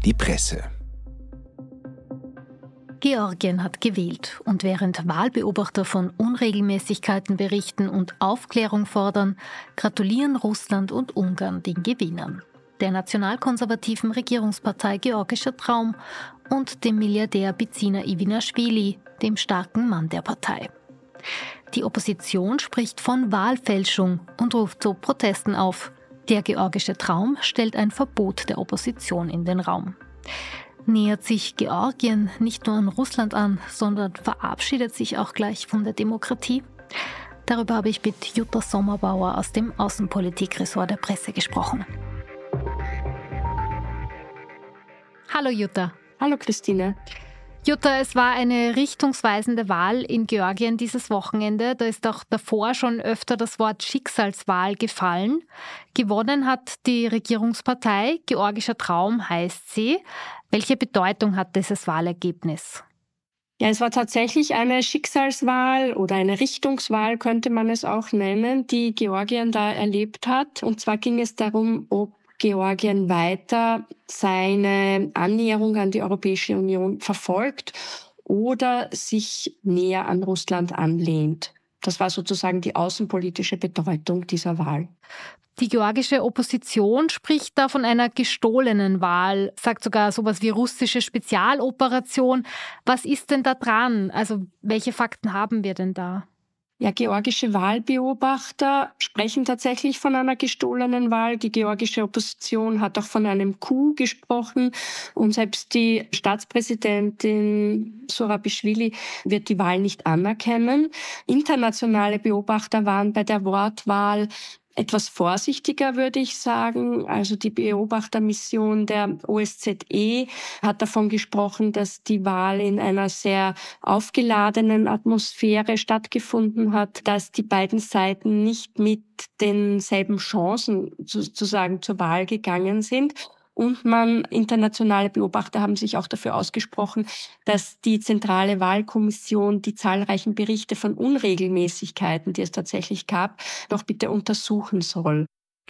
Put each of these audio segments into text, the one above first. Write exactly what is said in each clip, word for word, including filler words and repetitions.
die Presse. Georgien hat gewählt und während Wahlbeobachter von Unregelmäßigkeiten berichten und Aufklärung fordern, gratulieren Russland und Ungarn den Gewinnern. Der nationalkonservativen Regierungspartei Georgischer Traum und dem Milliardär Bidzina Iwinaschwili, dem starken Mann der Partei. Die Opposition spricht von Wahlfälschung und ruft zu Protesten auf. Der Georgische Traum stellt ein Verbot der Opposition in den Raum. Nähert sich Georgien nicht nur an Russland an, sondern verabschiedet sich auch gleich von der Demokratie? Darüber habe ich mit Jutta Sommerbauer aus dem Außenpolitikressort der Presse gesprochen. Hallo Jutta. Hallo Christine. Jutta, es war eine richtungsweisende Wahl in Georgien dieses Wochenende. Da ist auch davor schon öfter das Wort Schicksalswahl gefallen. Gewonnen hat die Regierungspartei, Georgischer Traum heißt sie. Welche Bedeutung hat dieses Wahlergebnis? Ja, es war tatsächlich eine Schicksalswahl oder eine Richtungswahl, könnte man es auch nennen, die Georgien da erlebt hat. Und zwar ging es darum, ob Georgien weiter seine Annäherung an die Europäische Union verfolgt oder sich näher an Russland anlehnt. Das war sozusagen die außenpolitische Bedeutung dieser Wahl. Die georgische Opposition spricht da von einer gestohlenen Wahl, sagt sogar sowas wie russische Spezialoperation. Was ist denn da dran? Also welche Fakten haben wir denn da? Ja, georgische Wahlbeobachter sprechen tatsächlich von einer gestohlenen Wahl. Die georgische Opposition hat auch von einem Coup gesprochen. Und selbst die Staatspräsidentin Zurabischwili wird die Wahl nicht anerkennen. Internationale Beobachter waren bei der Wortwahl etwas vorsichtiger, würde ich sagen. Also die Beobachtermission der O S Z E hat davon gesprochen, dass die Wahl in einer sehr aufgeladenen Atmosphäre stattgefunden hat, dass die beiden Seiten nicht mit denselben Chancen sozusagen zur Wahl gegangen sind. Und man, internationale Beobachter haben sich auch dafür ausgesprochen, dass die zentrale Wahlkommission die zahlreichen Berichte von Unregelmäßigkeiten, die es tatsächlich gab, doch bitte untersuchen soll.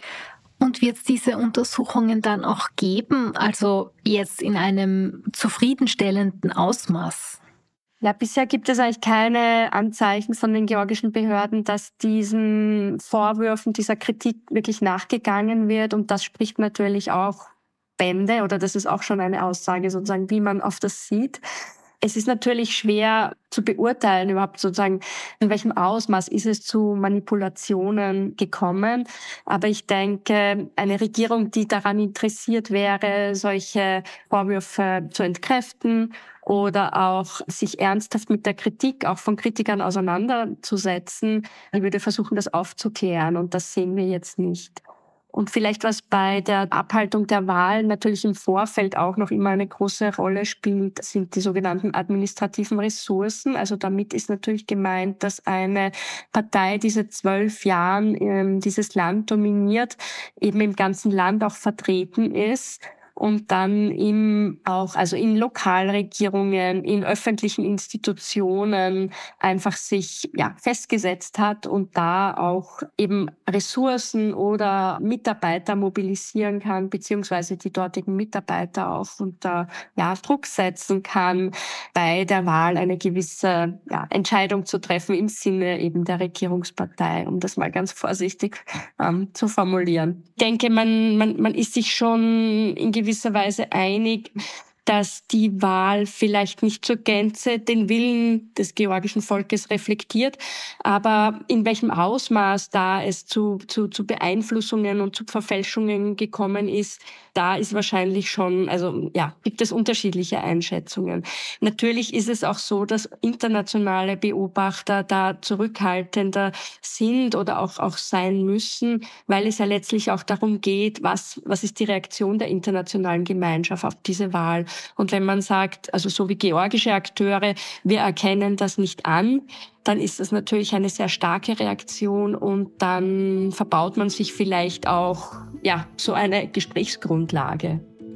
Und wird es diese Untersuchungen dann auch geben, also jetzt in einem zufriedenstellenden Ausmaß? Ja, bisher gibt es eigentlich keine Anzeichen von den georgischen Behörden, dass diesen Vorwürfen, dieser Kritik wirklich nachgegangen wird. Und das spricht natürlich auch Bände, oder das ist auch schon eine Aussage sozusagen, wie man auf das sieht. Es ist natürlich schwer zu beurteilen, überhaupt sozusagen, in welchem Ausmaß ist es zu Manipulationen gekommen. Aber ich denke, eine Regierung, die daran interessiert wäre, solche Vorwürfe zu entkräften oder auch sich ernsthaft mit der Kritik auch von Kritikern auseinanderzusetzen, die würde versuchen, das aufzuklären. Und das sehen wir jetzt nicht. Und vielleicht, was bei der Abhaltung der Wahlen natürlich im Vorfeld auch noch immer eine große Rolle spielt, sind die sogenannten administrativen Ressourcen. Also damit ist natürlich gemeint, dass eine Partei, die seit zwölf Jahren ähm, dieses Land dominiert, eben im ganzen Land auch vertreten ist. Und dann im auch, also in Lokalregierungen, in öffentlichen Institutionen einfach sich, ja, festgesetzt hat und da auch eben Ressourcen oder Mitarbeiter mobilisieren kann, beziehungsweise die dortigen Mitarbeiter auch unter, ja, Druck setzen kann, bei der Wahl eine gewisse, ja, Entscheidung zu treffen im Sinne eben der Regierungspartei, um das mal ganz vorsichtig ähm, zu formulieren. Ich denke, man, man, man ist sich schon in gewisser Weise einig, dass die Wahl vielleicht nicht zur Gänze den Willen des georgischen Volkes reflektiert, aber in welchem Ausmaß da es zu, zu, zu Beeinflussungen und zu Verfälschungen gekommen ist, da ist wahrscheinlich schon, also ja, gibt es unterschiedliche Einschätzungen. Natürlich ist es auch so, dass internationale Beobachter da zurückhaltender sind oder auch, auch sein müssen, weil es ja letztlich auch darum geht, was, was ist die Reaktion der internationalen Gemeinschaft auf diese Wahl. Und wenn man sagt, also so wie georgische Akteure, wir erkennen das nicht an, dann ist das natürlich eine sehr starke Reaktion und dann verbaut man sich vielleicht auch, ja, so eine Gesprächsgrundlage.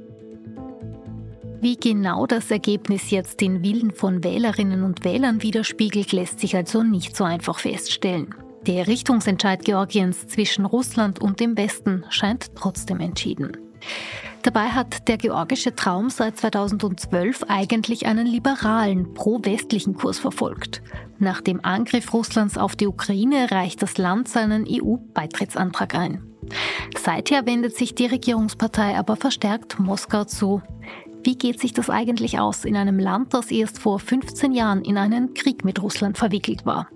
Wie genau das Ergebnis jetzt den Willen von Wählerinnen und Wählern widerspiegelt, lässt sich also nicht so einfach feststellen. Der Richtungsentscheid Georgiens zwischen Russland und dem Westen scheint trotzdem entschieden. Dabei hat der georgische Traum seit zweitausendzwölf eigentlich einen liberalen, pro-westlichen Kurs verfolgt. Nach dem Angriff Russlands auf die Ukraine reicht das Land seinen E U-Beitrittsantrag ein. Seither wendet sich die Regierungspartei aber verstärkt Moskau zu. Wie geht sich das eigentlich aus in einem Land, das erst vor fünfzehn Jahren in einen Krieg mit Russland verwickelt war?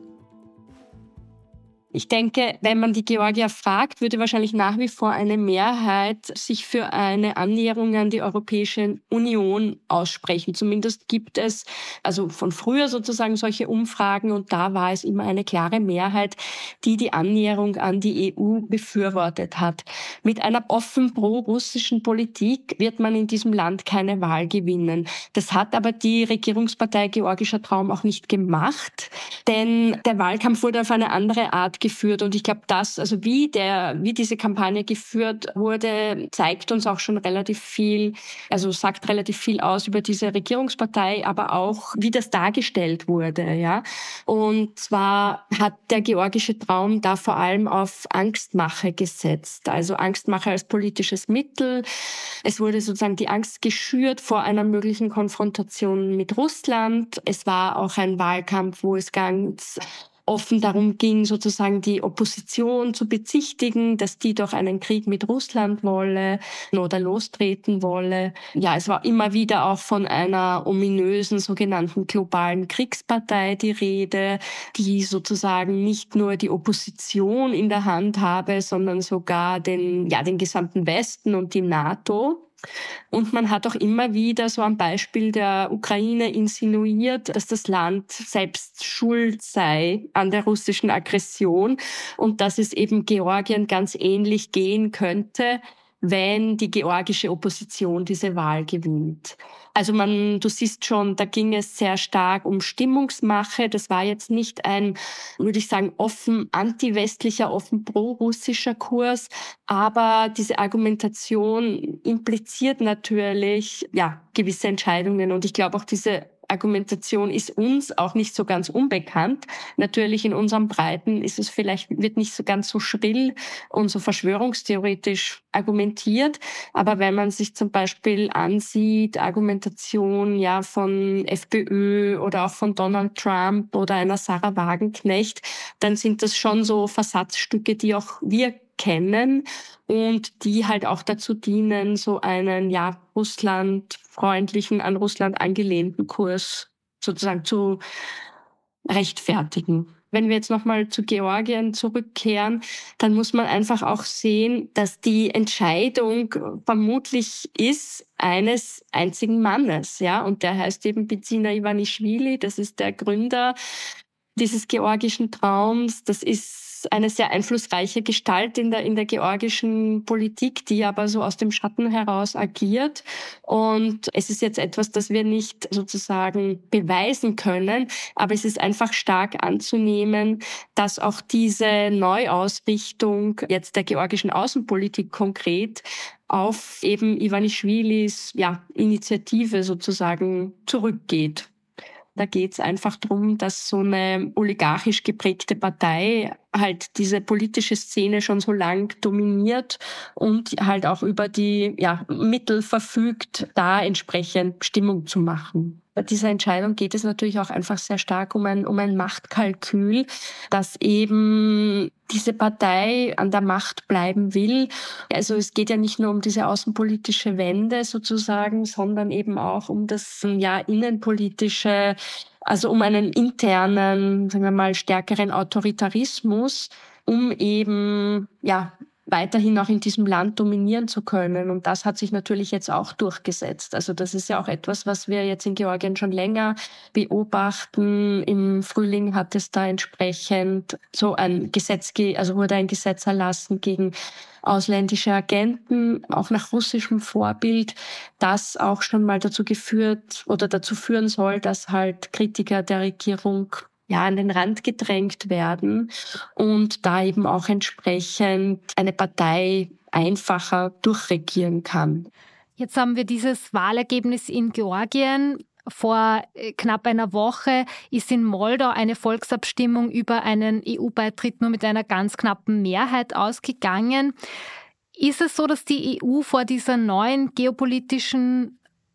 Ich denke, wenn man die Georgier fragt, würde wahrscheinlich nach wie vor eine Mehrheit sich für eine Annäherung an die Europäische Union aussprechen. Zumindest gibt es also von früher sozusagen solche Umfragen und da war es immer eine klare Mehrheit, die die Annäherung an die E U befürwortet hat. Mit einer offen pro-russischen Politik wird man in diesem Land keine Wahl gewinnen. Das hat aber die Regierungspartei Georgischer Traum auch nicht gemacht, denn der Wahlkampf wurde auf eine andere Art geführt und ich glaube, das, also wie der, wie diese Kampagne geführt wurde, zeigt uns auch schon relativ viel, also sagt relativ viel aus über diese Regierungspartei, aber auch wie das dargestellt wurde, ja. Und zwar hat der georgische Traum da vor allem auf Angstmache gesetzt, also Angstmache als politisches Mittel. Es wurde sozusagen die Angst geschürt vor einer möglichen Konfrontation mit Russland. Es war auch ein Wahlkampf, wo es ganz offen darum ging, sozusagen die Opposition zu bezichtigen, dass die doch einen Krieg mit Russland wolle oder lostreten wolle. Ja, es war immer wieder auch von einer ominösen sogenannten globalen Kriegspartei die Rede, die sozusagen nicht nur die Opposition in der Hand habe, sondern sogar den, ja, den gesamten Westen und die NATO. Und man hat auch immer wieder so am Beispiel der Ukraine insinuiert, dass das Land selbst schuld sei an der russischen Aggression und dass es eben Georgien ganz ähnlich gehen könnte, wenn die georgische Opposition diese Wahl gewinnt. Also man, du siehst schon, da ging es sehr stark um Stimmungsmache. Das war jetzt nicht ein, würde ich sagen, offen anti-westlicher, offen pro-russischer Kurs. Aber diese Argumentation impliziert natürlich, ja, gewisse Entscheidungen. Und ich glaube auch diese Argumentation ist uns auch nicht so ganz unbekannt. Natürlich in unseren Breiten ist es vielleicht, wird nicht so ganz so schrill und so verschwörungstheoretisch argumentiert. Aber wenn man sich zum Beispiel ansieht, Argumentation, ja, von FPÖ oder auch von Donald Trump oder einer Sarah Wagenknecht, dann sind das schon so Versatzstücke, die auch wir kennen und die halt auch dazu dienen, so einen, ja, russlandfreundlichen, an Russland angelehnten Kurs sozusagen zu rechtfertigen. Wenn wir jetzt nochmal zu Georgien zurückkehren, dann muss man einfach auch sehen, dass die Entscheidung vermutlich ist eines einzigen Mannes, ja, und der heißt eben Bidzina Ivanischvili, das ist der Gründer dieses georgischen Traums. Das ist eine sehr einflussreiche Gestalt in der, in der georgischen Politik, die aber so aus dem Schatten heraus agiert. Und es ist jetzt etwas, das wir nicht sozusagen beweisen können, aber es ist einfach stark anzunehmen, dass auch diese Neuausrichtung jetzt der georgischen Außenpolitik konkret auf eben Ivanischvilis, ja, Initiative sozusagen zurückgeht. Da geht es einfach darum, dass so eine oligarchisch geprägte Partei halt diese politische Szene schon so lang dominiert und halt auch über die, ja, Mittel verfügt, da entsprechend Stimmung zu machen. Bei dieser Entscheidung geht es natürlich auch einfach sehr stark um ein, um ein Machtkalkül, dass eben diese Partei an der Macht bleiben will. Also es geht ja nicht nur um diese außenpolitische Wende sozusagen, sondern eben auch um das, ja, innenpolitische, also um einen internen, sagen wir mal, stärkeren Autoritarismus, um eben, ja, weiterhin auch in diesem Land dominieren zu können. Und das hat sich natürlich jetzt auch durchgesetzt. Also das ist ja auch etwas, was wir jetzt in Georgien schon länger beobachten. Im Frühling hat es da entsprechend so ein Gesetz, also wurde ein Gesetz erlassen gegen ausländische Agenten, auch nach russischem Vorbild, das auch schon mal dazu geführt oder dazu führen soll, dass halt Kritiker der Regierung ja an den Rand gedrängt werden und da eben auch entsprechend eine Partei einfacher durchregieren kann. Jetzt haben wir dieses Wahlergebnis in Georgien. Vor knapp einer Woche ist in Moldau eine Volksabstimmung über einen E U-Beitritt nur mit einer ganz knappen Mehrheit ausgegangen. Ist es so, dass die E U vor dieser neuen geopolitischen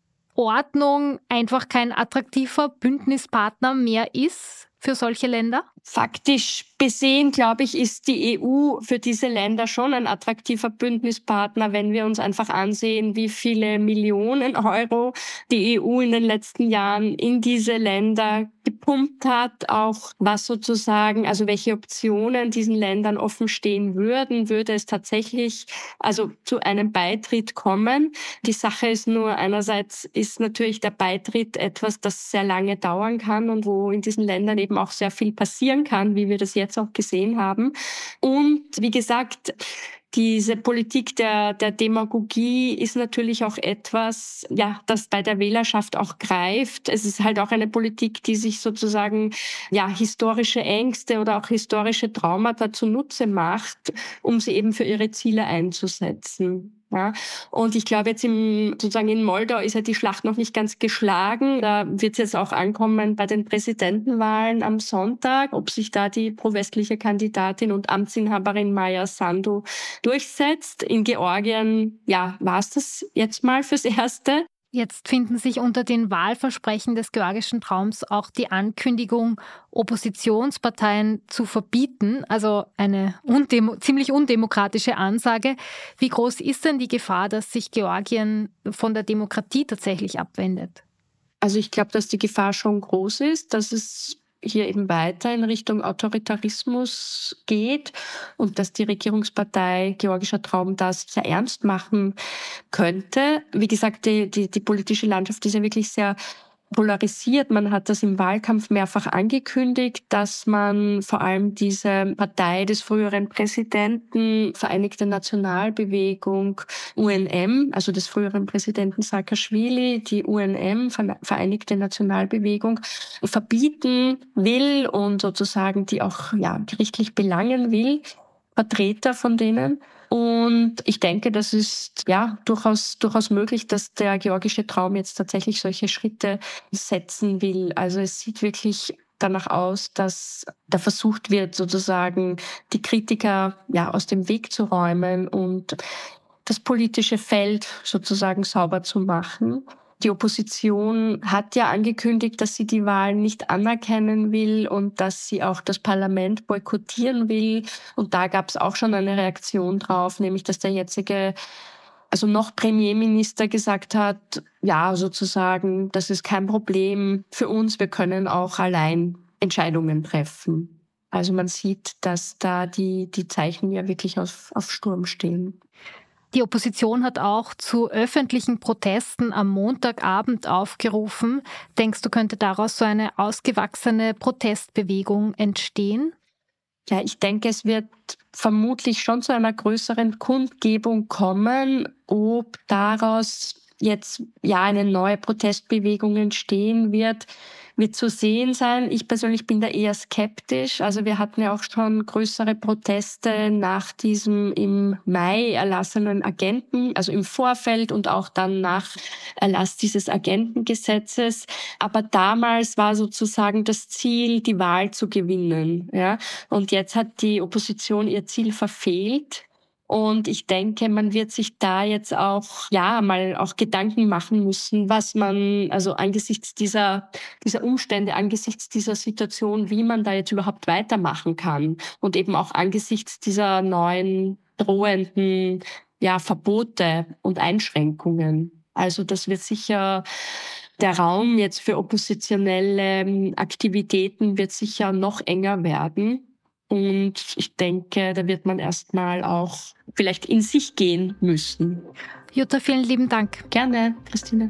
Ordnung einfach kein attraktiver Bündnispartner mehr ist für solche Länder? Faktisch besehen, glaube ich, ist die E U für diese Länder schon ein attraktiver Bündnispartner, wenn wir uns einfach ansehen, wie viele Millionen Euro die E U in den letzten Jahren in diese Länder gepumpt hat, auch was sozusagen, also welche Optionen diesen Ländern offen stehen würden, würde es tatsächlich also zu einem Beitritt kommen. Die Sache ist nur, einerseits ist natürlich der Beitritt etwas, das sehr lange dauern kann und wo in diesen Ländern eben auch sehr viel passieren kann, wie wir das jetzt auch gesehen haben. Und wie gesagt, diese Politik der, der Demagogie ist natürlich auch etwas, ja, das bei der Wählerschaft auch greift. Es ist halt auch eine Politik, die sich sozusagen, ja, historische Ängste oder auch historische Traumata zunutze macht, um sie eben für ihre Ziele einzusetzen. Ja, und ich glaube, jetzt im, sozusagen in Moldau ist ja die Schlacht noch nicht ganz geschlagen. Da wird es jetzt auch ankommen bei den Präsidentenwahlen am Sonntag, ob sich da die pro-westliche Kandidatin und Amtsinhaberin Maja Sandu durchsetzt. In Georgien, ja, war es das jetzt mal fürs Erste. Jetzt finden sich unter den Wahlversprechen des georgischen Traums auch die Ankündigung, Oppositionsparteien zu verbieten, also eine undemo- ziemlich undemokratische Ansage. Wie groß ist denn die Gefahr, dass sich Georgien von der Demokratie tatsächlich abwendet? Also ich glaube, dass die Gefahr schon groß ist, dass es hier eben weiter in Richtung Autoritarismus geht und dass die Regierungspartei Georgischer Traum das sehr ernst machen könnte. Wie gesagt, die, die, die politische Landschaft ist ja wirklich sehr polarisiert. Man hat das im Wahlkampf mehrfach angekündigt, dass man vor allem diese Partei des früheren Präsidenten, Vereinigte Nationalbewegung, U N M, also des früheren Präsidenten Saakaschwili, die U N M, Vereinigte Nationalbewegung, verbieten will und sozusagen die auch ja gerichtlich belangen will, Vertreter von denen. Und ich denke, das ist ja durchaus durchaus möglich, dass der georgische Traum jetzt tatsächlich solche Schritte setzen will. Also es sieht wirklich danach aus, dass da versucht wird, sozusagen die Kritiker ja aus dem Weg zu räumen und das politische Feld sozusagen sauber zu machen. Die Opposition hat ja angekündigt, dass sie die Wahlen nicht anerkennen will und dass sie auch das Parlament boykottieren will. Und da gab es auch schon eine Reaktion drauf, nämlich dass der jetzige, also noch Premierminister gesagt hat, ja, sozusagen, das ist kein Problem für uns, wir können auch allein Entscheidungen treffen. Also man sieht, dass da die, die Zeichen ja wirklich auf, auf Sturm stehen. Die Opposition hat auch zu öffentlichen Protesten am Montagabend aufgerufen. Denkst du, könnte daraus so eine ausgewachsene Protestbewegung entstehen? Ja, ich denke, es wird vermutlich schon zu einer größeren Kundgebung kommen. Ob daraus jetzt ja eine neue Protestbewegung entstehen wird, wird zu sehen sein. Ich persönlich bin da eher skeptisch. Also wir hatten ja auch schon größere Proteste nach diesem im Mai erlassenen Agenten, also im Vorfeld und auch dann nach Erlass dieses Agentengesetzes. Aber damals war sozusagen das Ziel, die Wahl zu gewinnen. Ja? Und jetzt hat die Opposition ihr Ziel verfehlt. Und ich denke, man wird sich da jetzt auch, ja, mal auch Gedanken machen müssen, was man, also angesichts dieser, dieser Umstände, angesichts dieser Situation, wie man da jetzt überhaupt weitermachen kann. Und eben auch angesichts dieser neuen drohenden, ja, Verbote und Einschränkungen. Also das wird sicher, der Raum jetzt für oppositionelle Aktivitäten wird sicher noch enger werden. Und ich denke, da wird man erstmal auch vielleicht in sich gehen müssen. Jutta, vielen lieben Dank. Gerne, Christine.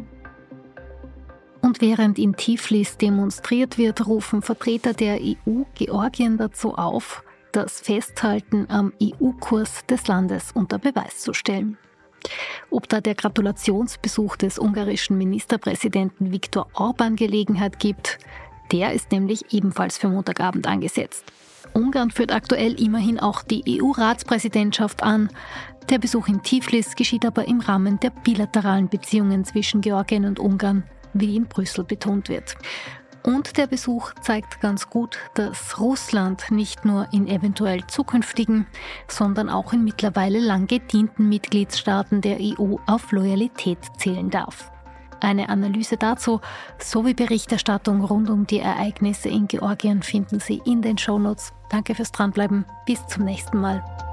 Und während in Tiflis demonstriert wird, rufen Vertreter der E U Georgien dazu auf, das Festhalten am E U-Kurs des Landes unter Beweis zu stellen. Ob da der Gratulationsbesuch des ungarischen Ministerpräsidenten Viktor Orbán Gelegenheit gibt, der ist nämlich ebenfalls für Montagabend angesetzt. Ungarn führt aktuell immerhin auch die E U-Ratspräsidentschaft an. Der Besuch in Tiflis geschieht aber im Rahmen der bilateralen Beziehungen zwischen Georgien und Ungarn, wie in Brüssel betont wird. Und der Besuch zeigt ganz gut, dass Russland nicht nur in eventuell zukünftigen, sondern auch in mittlerweile lang gedienten Mitgliedstaaten der E U auf Loyalität zählen darf. Eine Analyse dazu sowie Berichterstattung rund um die Ereignisse in Georgien finden Sie in den Shownotes. Danke fürs Dranbleiben. Bis zum nächsten Mal.